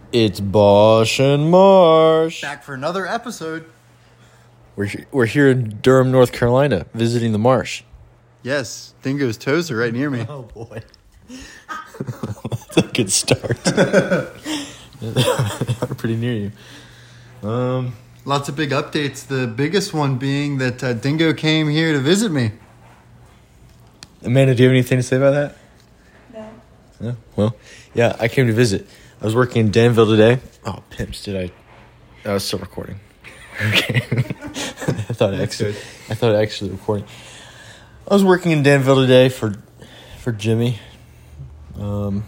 It's Bosch and Marsh. Back for another episode. We're here in Durham, North Carolina, visiting the marsh. Yes, Dingo's toes are right near me. Oh, boy. That's a good start. They're pretty near you. Lots of big updates. The biggest one being that Dingo came here to visit me. Amanda, do you have anything to say about that? No. No? Well, yeah, I came to visit. I was working in Danville today. Oh, pimps, I was still recording. Okay. I thought I actually recording. I was working in Danville today for Jimmy. Did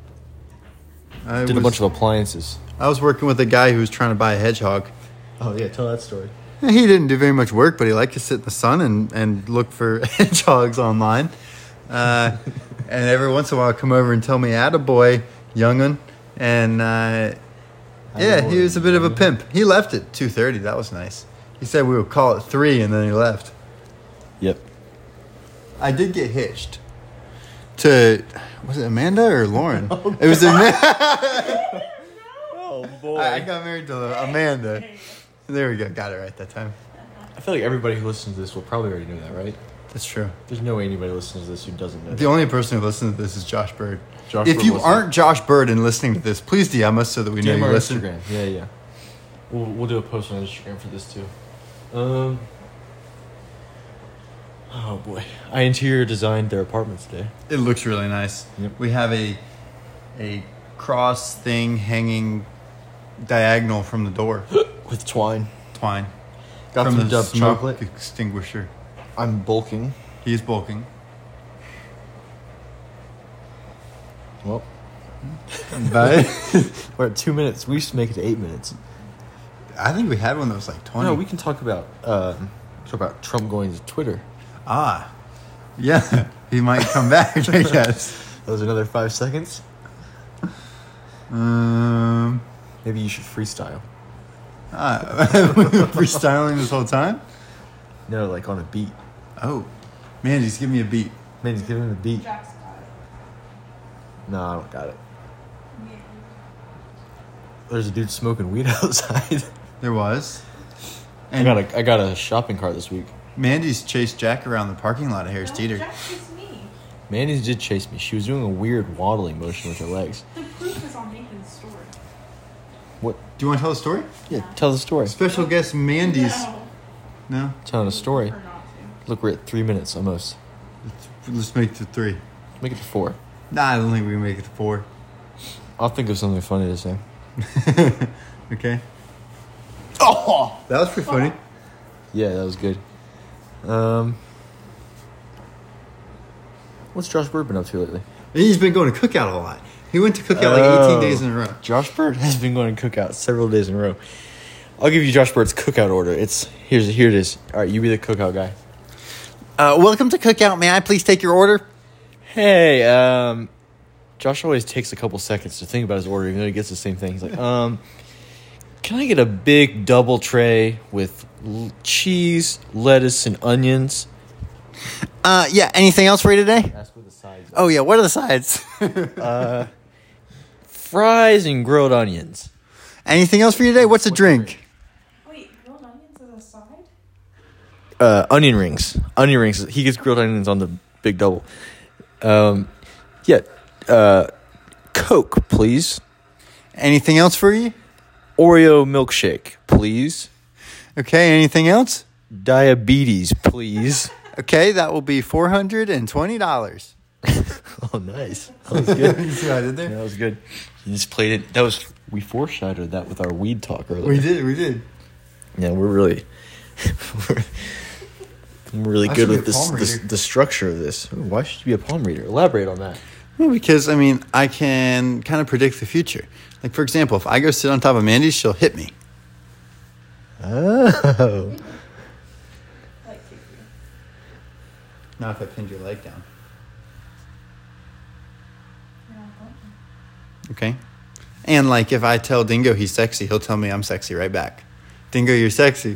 a bunch of appliances. I was working with a guy who was trying to buy a hedgehog. Oh, yeah, tell that story. He didn't do very much work, but he liked to sit in the sun and look for hedgehogs online. And every once in a while come over and tell me, attaboy, young'un. And he was a bit of a pimp. He left at 2:30. That was nice. He said we would call it 3, and then he left. Yep. I did get hitched to, was it Amanda or Lauren? Oh, it was Amanda. Oh, boy. I got married to Amanda. There we go. Got it right that time. I feel like everybody who listens to this will probably already know that, right? That's true. There's no way anybody listens to this who doesn't know The only person who listens to this is Josh Bird. If you aren't Josh Bird and listening to this, please DM us so that we know you listen. Instagram. Yeah. We'll do a post on Instagram for this too. Oh boy, I interior designed their apartment today. It looks really nice. Yep. We have a cross thing hanging diagonal from the door. With twine. Got From some the Dove smoke chocolate. extinguisher. I'm bulking. He's bulking. Well, But we're at 2 minutes. We used to make it 8 minutes. I think we had one that was like 20. No, we can talk about Trump going to Twitter. Yeah, he might come back, I guess. That was another 5 seconds. Maybe you should freestyle. We've been freestyling this whole time? No, like on a beat. Oh, man, just give me a beat. Man, he's giving him the beat. Jack's got it. No, I don't got it. Yeah. There's a dude smoking weed outside. There was. I And got a shopping cart this week. Mandy's chased Jack around the parking lot of Harris No, Teeter. Jack chased me. Mandy's did chase me. She was doing a weird waddling motion with her legs. The proof is on Nathan's story. What? Do you want to tell the story? Yeah, tell the story. Special guest Mandy's. No. No? Telling a story. Prefer not to. Look, we're at 3 minutes almost. Let's make it to 3. Make it to 4. Nah, I don't think we can make it to 4. I'll think of something funny to say. Okay. Oh! That was pretty funny. Yeah, that was good. What's Josh Bird been up to lately? He's been going to Cookout a lot. He went to Cookout like 18 days in a row. Josh Bird has been going to Cookout several days in a row. I'll give you Josh Bird's Cookout order. Here it is. All right, you be the Cookout guy. Welcome to Cookout. May I please take your order? Hey, Josh always takes a couple seconds to think about his order, even though he gets the same thing. He's like, can I get a big double tray with cheese, lettuce, and onions? Yeah. Anything else for you today? Ask what the sides Oh, yeah. What are the sides? fries and grilled onions. Anything else for you today? What's a drink? Wait, grilled onions as a side? Onion rings. Onion rings. He gets grilled onions on the big double. Coke, please. Anything else for you? Oreo milkshake, please. Okay. Anything else? Diabetes, please. Okay. That will be $420. Oh, nice. That was good. You see what I did there? That was good. You just played it. We foreshadowed that with our weed talk earlier. We did. Yeah, we're really I good should be with a palm reader. the structure of this. Ooh, why should you be a palm reader? Elaborate on that. Well, because, I can kind of predict the future. Like, for example, if I go sit on top of Mandy, she'll hit me. Oh. Like kick you. Not if I pinned your leg down. You're not going to. Okay? And, like, if I tell Dingo he's sexy, he'll tell me I'm sexy right back. Dingo, you're sexy.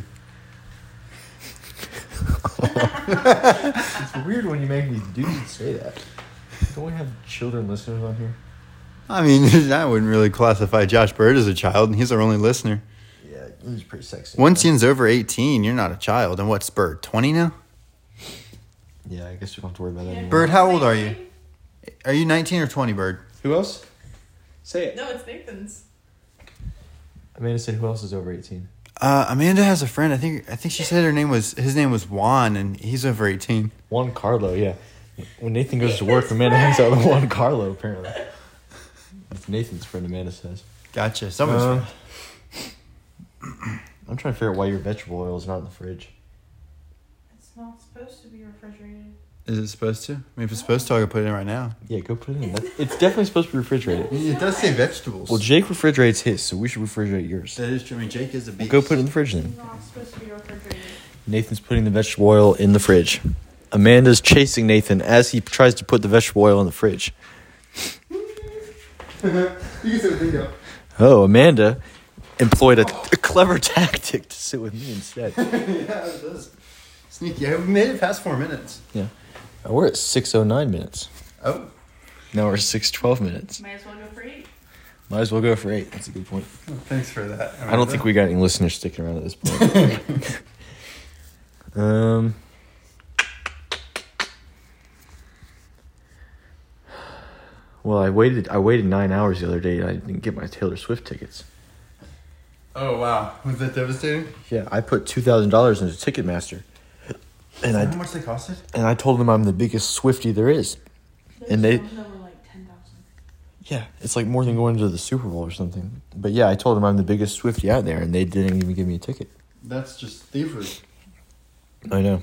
It's weird when you make these dudes say that. Don't we have children listeners on here? I mean, I wouldn't really classify Josh Bird as a child, and he's our only listener. Yeah, he's pretty sexy. Once Ian's over 18, you're not a child. And what's Bird, 20 now? Yeah, I guess we don't have to worry about that Yeah. anymore. Bird, how old are you? Are you 19 or 20, Bird? Who else? Say it. No, it's Nathan's. Amanda said who else is over 18? Amanda has a friend. I think she said his name was Juan, and he's over 18. Juan Carlo, yeah. When Nathan goes to work, Amanda hangs out with Juan Carlo, apparently. That's Nathan's friend, Amanda says. Gotcha. Someone's friend. I'm trying to figure out why your vegetable oil is not in the fridge. It's not supposed to be refrigerated. Is it supposed to? I mean, if it's supposed to, I could put it in right now. Yeah, go put it in. It's definitely supposed to be refrigerated. It does say vegetables. Well, Jake refrigerates his, so we should refrigerate yours. That is true. I mean, Jake is a beast. We'll go put it in the fridge then. It's not supposed to be refrigerated. Nathan's putting the vegetable oil in the fridge. Amanda's chasing Nathan as he tries to put the vegetable oil in the fridge. You can sit with me, Oh, Amanda employed a clever tactic to sit with me instead. Yeah, it does. Sneaky. We made it past 4 minutes. Yeah. We're at 6:09 minutes. Oh. Now we're at 6:12 minutes. Might as well go for 8. Might as well go for 8. That's a good point. Thanks for that. I don't think we got any listeners sticking around at this point. Well, I waited 9 hours the other day and I didn't get my Taylor Swift tickets. Oh, wow. Was that devastating? Yeah, I put $2,000 into Ticketmaster. And How much they costed? I told them I'm the biggest Swiftie there is. And they- Those ones that were like 10,000. Yeah, it's like more than going to the Super Bowl or something. But yeah, I told them I'm the biggest Swiftie out there and they didn't even give me a ticket. That's just thievery. I know.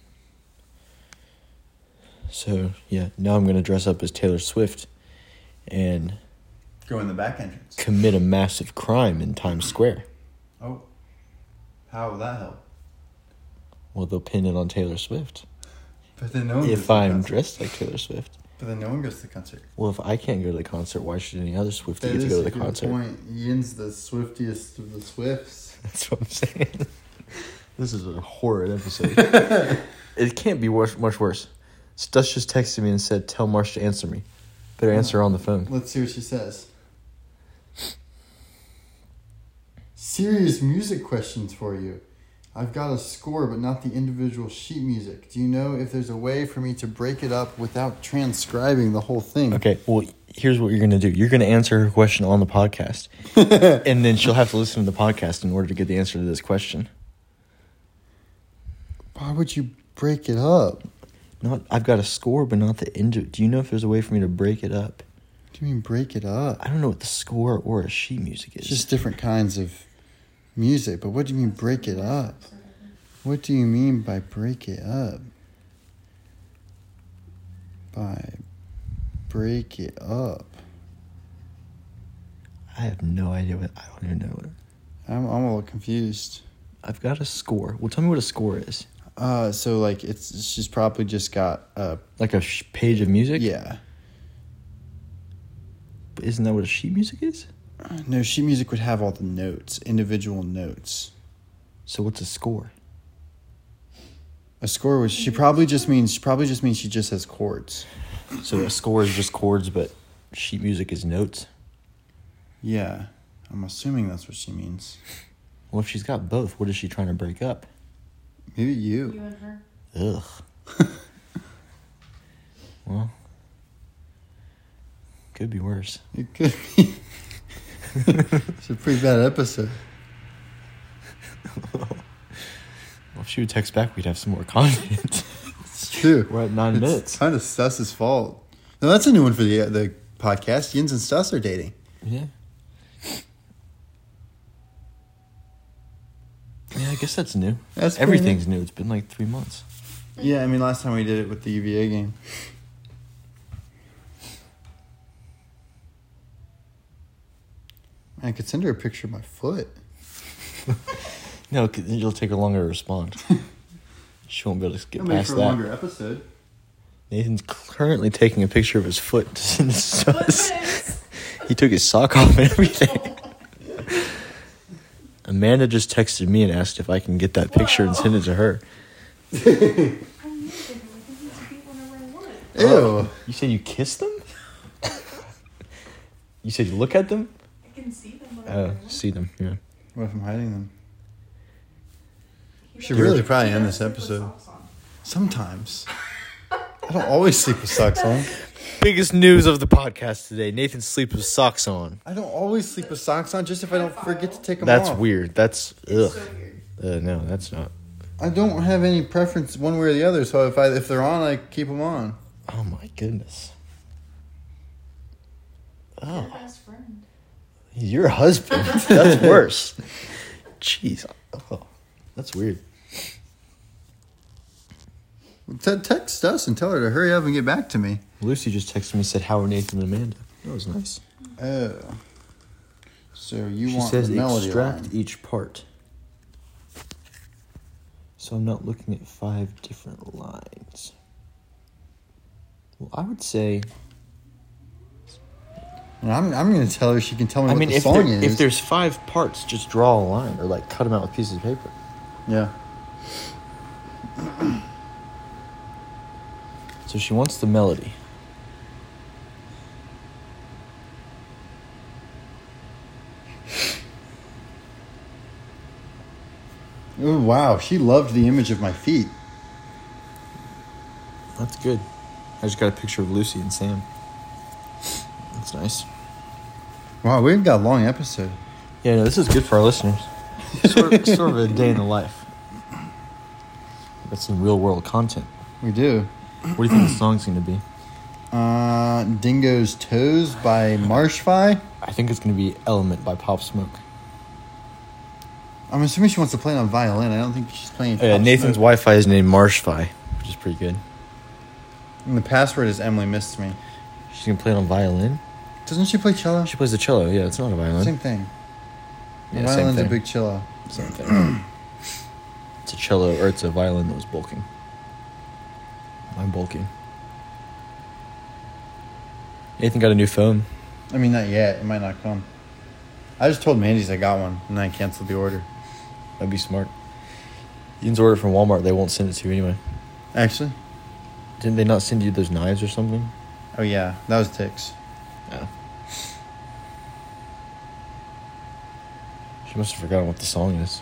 So, yeah, now I'm going to dress up as Taylor Swift and Go in the back entrance. commit a massive crime in Times Square. Oh. How will that help? Well, they'll pin it on Taylor Swift. But then no one goes If to the I'm concert. dressed like Taylor Swift. But then no one goes to the concert. Well, if I can't go to the concert, why should any other Swiftie That get to is go a to the good concert? point. Ian's the swiftiest of the Swifts. That's what I'm saying. This is a horrid episode. It can't be much worse. Stuss just texted me and said, "Tell Marsh to answer me." Better answer her on the phone. Let's see what she says. Serious music questions for you. I've got a score, but not the individual sheet music. Do you know if there's a way for me to break it up without transcribing the whole thing? Okay, well, here's what you're going to do. You're going to answer her question on the podcast. And then she'll have to listen to the podcast in order to get the answer to this question. Why would you break it up? I've got a score, but not the Do you know if there's a way for me to break it up? What do you mean break it up? I don't know what the score or a sheet music is. It's just different kinds of music, but what do you mean break it up? What do you mean by break it up? By break it up. I have no idea what. I don't even know what. I'm a little confused. I've got a score. Well, tell me what a score is. So like she's probably just got Like a page of music? yeah. But isn't that what a sheet music is? No, sheet music would have all the notes, individual notes. So what's a score? A score was she probably just means she just has chords. So a score is just chords, but sheet music is notes? Yeah. I'm assuming that's what she means. Well, if she's got both, what is she trying to break up? Maybe You you. and her. Ugh. Well, could be worse. It could be. It's a pretty bad episode. Well, if she would text back, we'd have some more content. It's true. We're at 9 minutes. It's kind of Stuss's fault. No, that's a new one for the podcast. Yins and Stuss are dating. Yeah. Yeah, I guess that's new. That's pretty Everything's new. It's been like 3 months. Yeah, I mean, last time we did it with the UVA game. I could send her a picture of my foot. No, 'cause it'll take her longer to respond. She won't be able to get That'll make past for a that. longer episode. Nathan's currently taking a picture of his foot to send to What Stuss. is? He took his sock off and everything. Amanda just texted me and asked if I can get that picture and send it to her. I'm naked. I can just eat whenever I want. Ew. You said you kissed them? You said you look at them? I can see them. But I Oh, don't know. see them, yeah. What if I'm hiding them? He should does- really probably he end does this sleep with episode. socks on. Sometimes. I don't always sleep with socks on. Biggest news of the podcast today. Nathan sleeps with socks on. I don't always sleep with socks on just if I don't forget to take them That's off. weird. That's, It's ugh. so weird. No, that's not. I don't have any preference one way or the other, so if they're on, I keep them on. Oh, my goodness. Your Oh, best friend. your husband. That's worse. Jeez. Oh, that's weird. Text us and tell her to hurry up and get back to me. Lucy just texted me and said, how are Nathan and Amanda? That was nice. Oh. So you She want says the melody extract line. each part. So I'm not looking at 5 different lines. Well, I would say... And I'm going to tell her she can tell me I what mean, the if, song there, is. if there's 5 parts, just draw a line or like cut them out with pieces of paper. Yeah. So she wants the melody. Oh, wow. She loved the image of my feet. That's good. I just got a picture of Lucy and Sam. That's nice. Wow, we've got a long episode. Yeah, no, this is good for our listeners. Sort of a day in the life. That's some real world content. We do. What do you think the song's going to be? Dingo's Toes by Marshfi. I think it's going to be Element by Pop Smoke. I'm assuming she wants to play it on violin. I don't think she's playing. Oh, yeah, Pop Nathan's Smoke. Wi-Fi is named Marshfi, which is pretty good. And the password is Emily missed me. She's going to play it on violin? Doesn't she play cello? She plays the cello. Yeah, it's not a violin. Same thing. Yeah, Violin's same thing. a big cello. Same thing. It's a cello, or it's a violin that was bulking. I'm bulking. Nathan got a new phone. I mean, not yet. It might not come. I just told Mandy's I got one, and then I canceled the order. That'd be smart. You can order it from Walmart. They won't send it to you anyway. Actually? Didn't they not send you those knives or something? Oh, yeah. That was Tix. Yeah. She must have forgotten what the song is.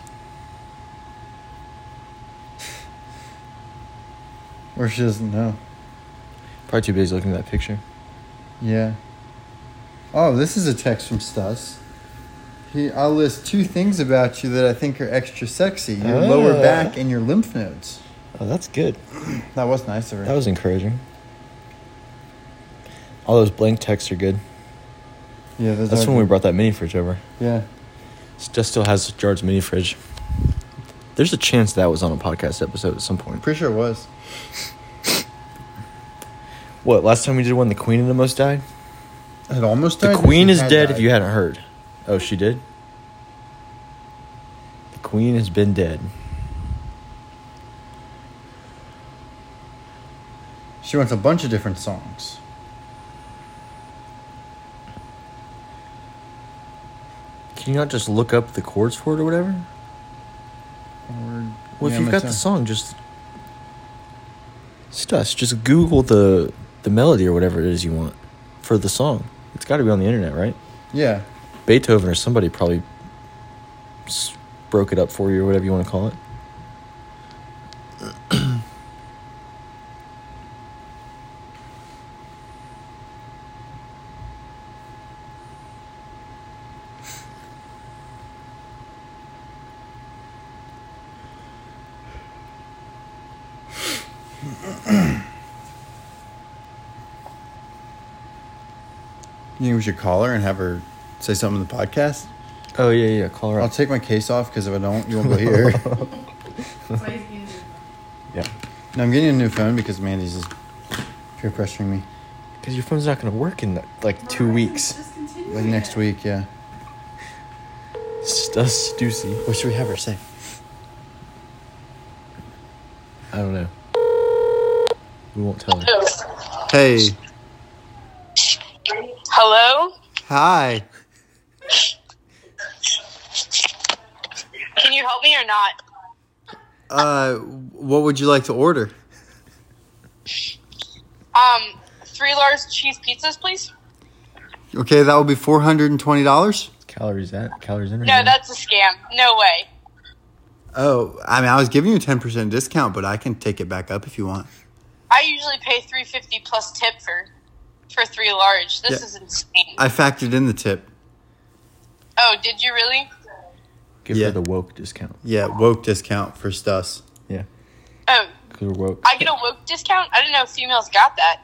Or she doesn't know. Probably too busy looking at that picture. Yeah. Oh, this is a text from Stus. I'll list 2 things about you that I think are extra sexy. Your lower back and your lymph nodes. Oh, that's good. That was nice of her. That was encouraging. All those blank texts are good. Yeah, That's when we brought that mini fridge over. Yeah. Just still has Jared's mini fridge. There's a chance that was on a podcast episode at some point. Pretty sure it was. What, last time we did one, the Queen almost died? It almost The died. Queen She is had dead died. if you hadn't heard. Oh, she did? The Queen has been dead. She wants a bunch of different songs. Can you not just look up the chords for it or whatever? Well, if you've got the song, just... Stus, just Google the melody or whatever it is you want for the song. It's got to be on the internet, right? Yeah. Beethoven or somebody probably broke it up for you or whatever you want to call it. You think we should call her and have her say something in the podcast? Oh, yeah, call her I'll up. take my case off because if I don't, you won't be here. That's why he's getting it. Yeah. No, I'm getting a new phone because Mandy's just peer pressuring me. Because your phone's not going to work in, like, 2 weeks. Just continue Like it. next week, yeah. Stus Stussy. What should we have her say? I don't know. We won't tell her. Hey. Hello? Hi. Can you help me or not? What would you like to order? 3 large cheese pizzas, please. Okay, that will be $420. Calories in. Right No, now. that's a scam. No way. Oh, I mean, I was giving you a 10% discount, but I can take it back up if you want. I usually pay $3.50 plus tip for 3 large. This is insane. I factored in the tip. Oh, did you really? Give Yeah. her the woke discount. Yeah, woke discount for Stus. Yeah, Oh, because we're woke. I get a woke discount? I didn't know females got that.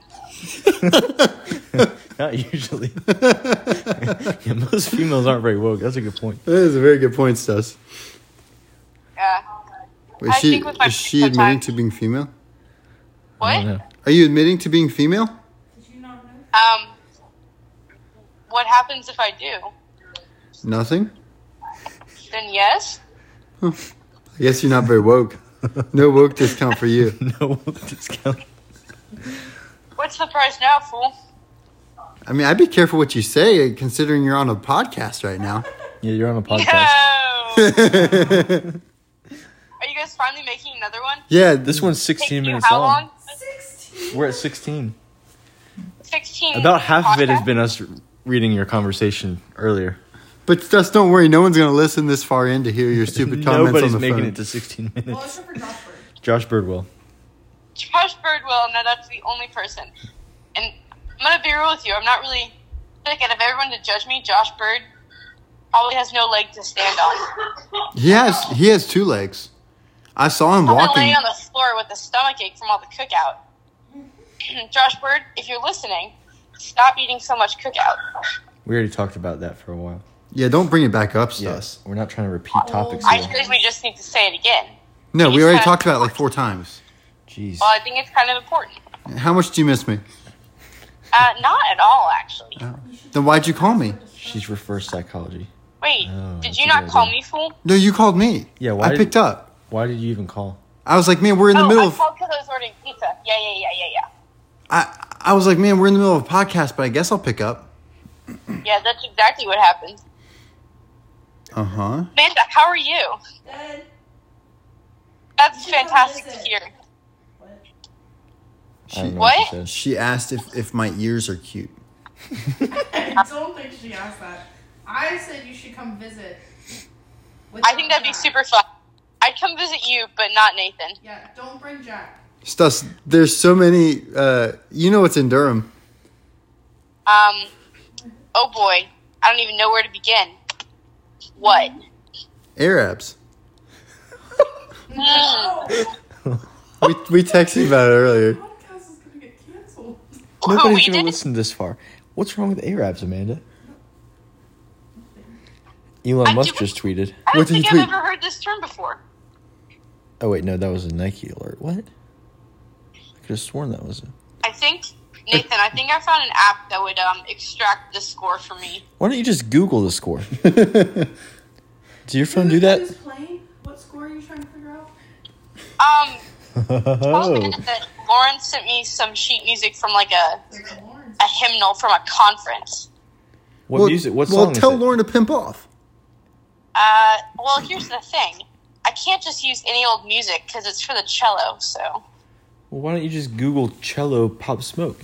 Not usually. Yeah, most females aren't very woke. That's a good point. That is a very good point, Stus. Yeah. Is I she, think with my is she admitting sometimes- to being female? I What? don't know. Are you admitting to being female? Did you not know? What happens if I do? Nothing? Then yes. I guess you're not very woke. No woke discount for you. No woke discount. What's the price now, fool? I mean, I'd be careful what you say, considering you're on a podcast right now. Yeah, you're on a podcast. No. Are you guys finally making another one? Yeah, This one's 16 Taking you minutes how long. long? 16. We're at 16. 16. About half of it has podcasts? been us reading your conversation earlier. But Stus, don't worry. No one's going to listen this far in to hear your stupid comments Nobody's on the making phone. it to 16 Well, minutes. except for Josh Bird. Josh Bird will. Josh Bird will. No, that's the only person. And I'm going to be real with you. I'm not really... Like, out of everyone to judge me, Josh Bird probably has no leg to stand on. He has 2 legs. I saw him I've been walking. laying on the floor with a stomach ache from all the cookout. Josh Bird, if you're listening, stop eating so much cookout. We already talked about that for a while. Yeah, don't bring it back up, Stus. Yes. We're not trying to repeat topics I here. think we just need to say it again. No, we It's already kinda talked about it like 4 times. Jeez. Well, I think it's kind of important. How much do you miss me? Not at all, actually. Then why'd you call me? She's reverse psychology. Wait, Oh, did that's you a not good call idea. me, fool? No, you called me. Yeah, why I did- picked up. Why did you even call? I was like, man, we're in the middle I of. called because I was ordering pizza. Yeah. I was like, man, we're in the middle of a podcast, but I guess I'll pick up. Yeah, that's exactly what happened. Uh huh. Amanda, how are you? Dead. That's You should come fantastic to visit. hear. What? I don't know What? she said. She asked if my ears are cute. I don't think she asked that. I said you should come visit. with I think that'd be Jack. super fun. I'd come visit you, but not Nathan. Yeah, don't bring Jack. Stus, there's so many. You know what's in Durham. Oh boy. I don't even know where to begin. What? Arabs. Mm. We texted about it earlier. Podcast is gonna get canceled. Nobody's we going to did? listen this far. What's wrong with Arabs, Amanda? I Elon Musk do- just tweeted. I don't What did he think tweet? I've ever heard this term before. Oh, wait, no, that was a Nike alert. What? I could have sworn that was a... I think, Nathan, I think I found an app that would extract the score for me. Why don't you just Google the score? Does your phone do that? Who's playing? What score are you trying to figure out? Tell me Oh. that Lauren sent me some sheet music from like a There's Lawrence. hymnal from a conference. What music? What song Well, is tell it? Lauren to pimp off. Well, here's the thing. I can't just use any old music because it's for the cello, so. Well, why don't you just Google cello Pop Smoke?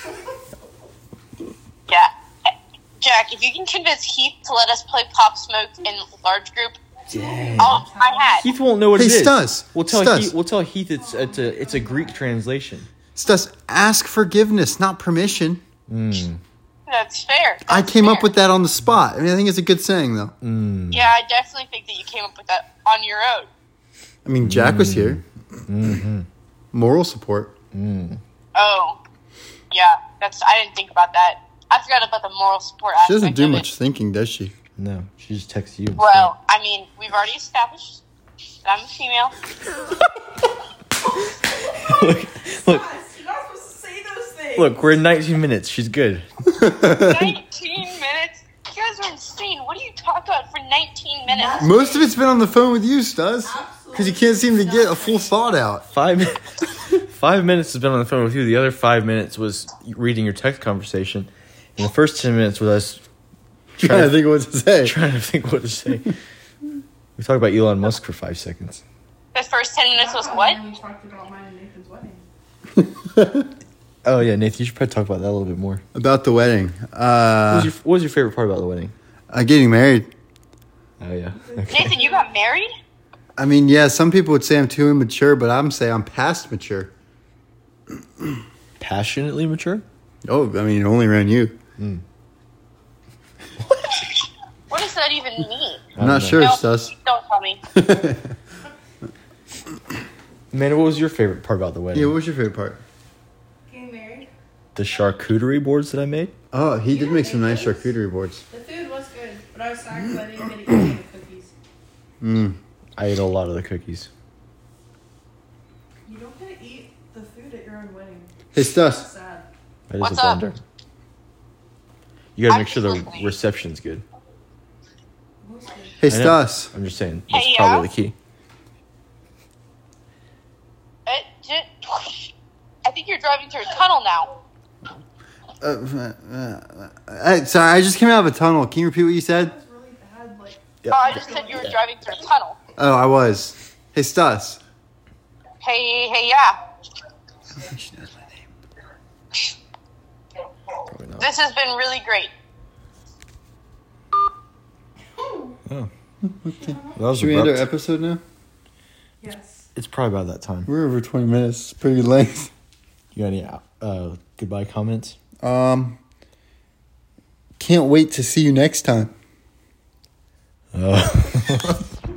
Yeah. Jack, if you can convince Heath to let us play Pop Smoke in large group, Dang. I'll my hat. Heath won't know what Hey, it is. Stus. We'll tell Stus. Heath. We'll tell Heath it's a Greek translation. Stus, ask forgiveness, not permission. That's fair. I That's came up fair. with that on the spot. I mean, I think it's a good saying, though. Yeah, I definitely think that you came up with that on your own. I mean, Jack was here. Moral support. Oh, yeah. I didn't think about that. I forgot about the moral support aspect. She doesn't do of it. much thinking, does she? No, she just texts you. Well, I mean, we've already established that I'm a female. look, look, Guys, you're not supposed to say those things. look. We're in 19 minutes. She's good. 19 minutes? You guys are insane. What do you talk about for 19 minutes? Most of it's been on the phone with you, Stus. Because you can't seem to get a full thought out. 5 minutes. 5 minutes has been on the phone with you. The other 5 minutes was reading your text conversation, and the first 10 minutes was us Trying to think of what to say. trying to think what to say. We talked about Elon Musk for 5 seconds. The first 10 minutes was And what? then we talked about mine and Nathan's wedding. Oh yeah, Nathan, you should probably talk about that a little bit more. About the wedding. What was your favorite part about the wedding? Getting married. Oh yeah. Okay. Nathan, you got married? I mean, yeah, some people would say I'm too immature, but I'm saying I'm past mature. Passionately mature? Oh, I mean, only around you. What does that even mean? I'm not sure, No, Stus. don't tell me. Man, what was your favorite part about the wedding? Yeah, what was your favorite part? Getting married. The charcuterie boards that I made? Oh, he did Yeah, make some they nice did. charcuterie boards. The food was good, but I was sad because I didn't get to eat any of the cookies. I ate a lot of the cookies. You don't get to eat the food at your own wedding. Hey, That's Stus. sad. That is What's a up? blunder. You gotta I'm make sure the listening. reception's good. Most good. Hey, I know. Stus. I'm just saying. That's Hey, probably yeah? the key. I think you're driving through a tunnel now. Sorry, I just came out of a tunnel. Can you repeat what you said? That was really bad. Like, Yep. Oh, I just said you were driving through a tunnel. Oh, I was. Hey, Stus. Hey, yeah. She knows my name. Probably not. This has been really great. Oh. That was Should we end our abrupt. episode now? yes. It's probably about that time. We're over 20 minutes. It's pretty good length. You got any goodbye comments? Can't wait to see you next time.